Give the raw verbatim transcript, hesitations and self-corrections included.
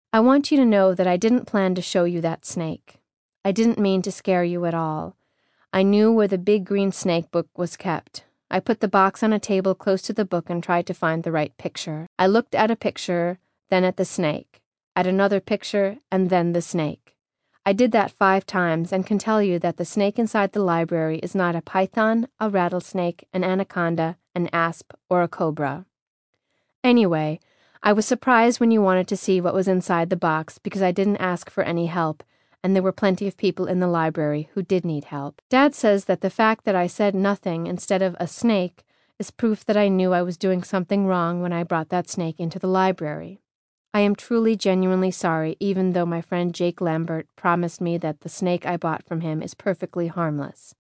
I want you to know that I didn't plan to show you that snake. I didn't mean to scare you at all. I knew where the big green snake book was kept. I put the box on a table close to the book and tried to find the right picture. I looked at a picture, then at the snake, at another picture, and then the snake. I did that five times and can tell you that the snake inside the library is not a python, a rattlesnake, an anaconda, an asp, or a cobra. Anyway, I was surprised when you wanted to see what was inside the box because I didn't ask for any help, and there were plenty of people in the library who did need help. Dad says that the fact that I said nothing instead of a snake is proof that I knew I was doing something wrong when I brought that snake into the library. I am truly genuinely sorry, even though my friend Jake Lambert promised me that the snake I bought from him is perfectly harmless.